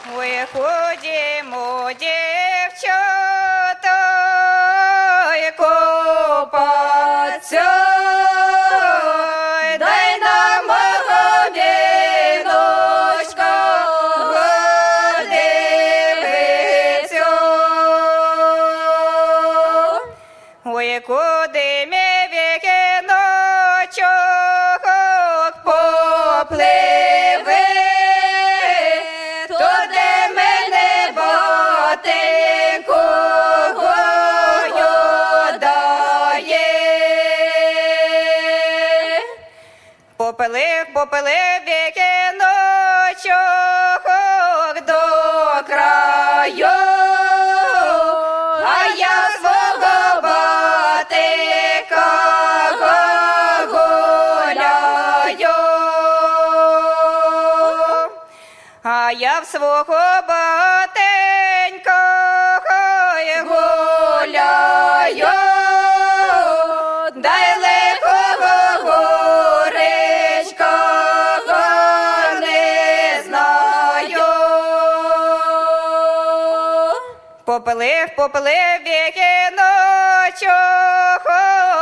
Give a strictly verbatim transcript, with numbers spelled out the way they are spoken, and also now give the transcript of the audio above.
Ой, ходімо, дівчата, купаться, дай нам мого віночка, подивиться. Ой, куди мій вікіночок попливе, туди мене батенько дає. Попилив, попилив вікіночок до краю, а я свого батика гуляю. А я в свого батенька гуляю, дай лихого горечка не знаю. Попилив, попилив вікіночок